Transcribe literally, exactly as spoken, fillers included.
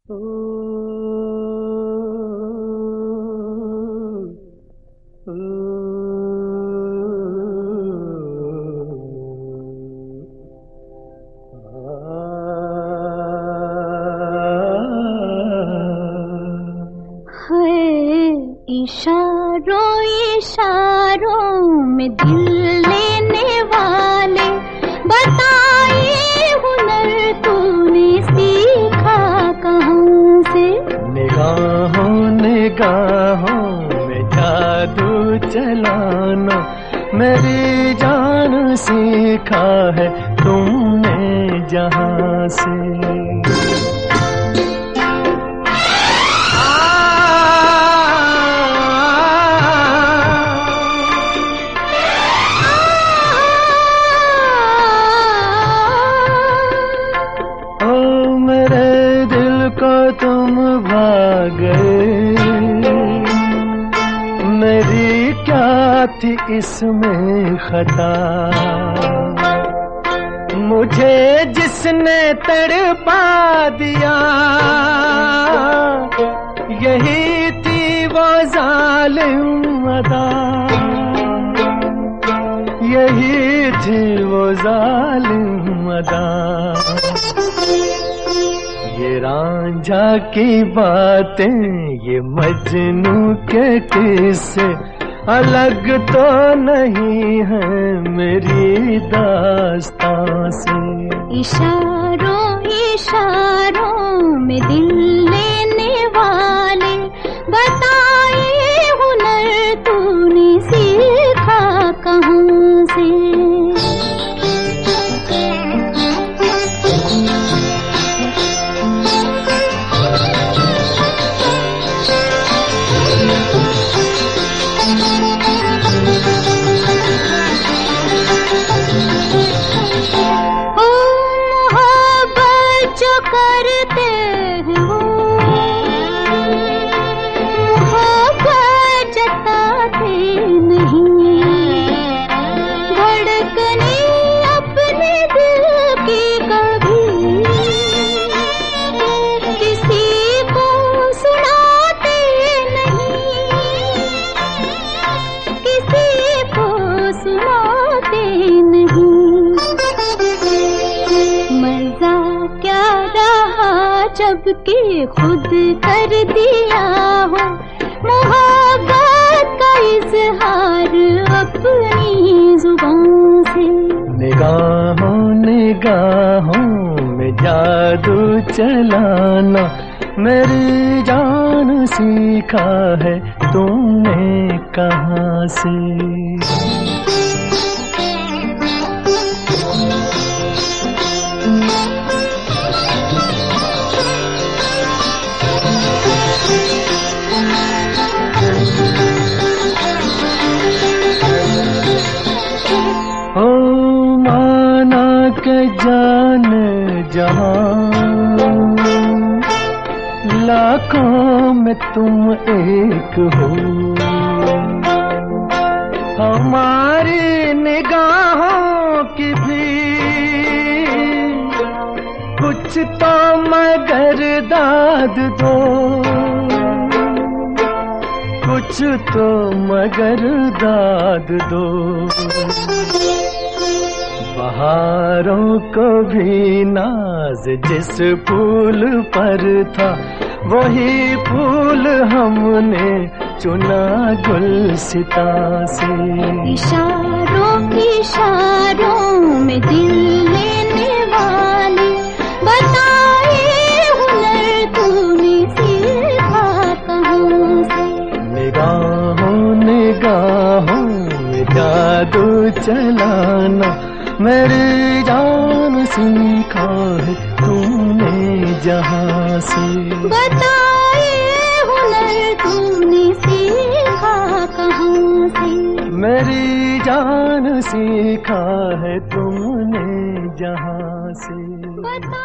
ओ, ओ, है इशारों इशारों में दिल लेने वाले, बताइए हुनर तूने सीखा कहाँ से? निगाहों निगाहों में जादू चलाना मेरी जान सीखा है तुमने जहाँ से। तुम भाग गए, मेरी क्या थी इसमें खता? मुझे जिसने तड़पा दिया यही थी वो जालिम अदा, यही थी वो जालिम अदा। ये रांझा की बातें ये मजनू के किस्से अलग तो नहीं है मेरी दास्तां से। इशारों इशारों में दिल लेने वाले, बताइए हुनर तूने सीखा कहाँ से? करते हैं वो मोहब्बत जताते नहीं, धड़कने अपने दिल की कभी किसी को सुनाते नहीं, किसी को सुनाते नहीं। मजा क्या जबकि खुद कर दिया हो मोहब्बत का इजहार अपनी जुबान से। निगाहों निगाहों में जादू चलाना मेरी जान सीखा है तुमने कहाँ से? के जान जहां लाखों में तुम एक हो, हमारी निगाहों की भी कुछ तो मगर दाद दो, कुछ तो मगर दाद दो। बहारों को भी नाज जिस फूल पर था वही फूल हमने चुना गुलसिता से। इशारों इशारों में दिल लेने वाले, बताइए हुनर तूने सीखा कहाँ से? निगाहों निगाहों में जादू चलाना मेरी जान सीखा है तुमने जहाँ से। बताइए हुनर तूने सीखा कहाँ से? मेरी जान सीखा है तुमने जहाँ से।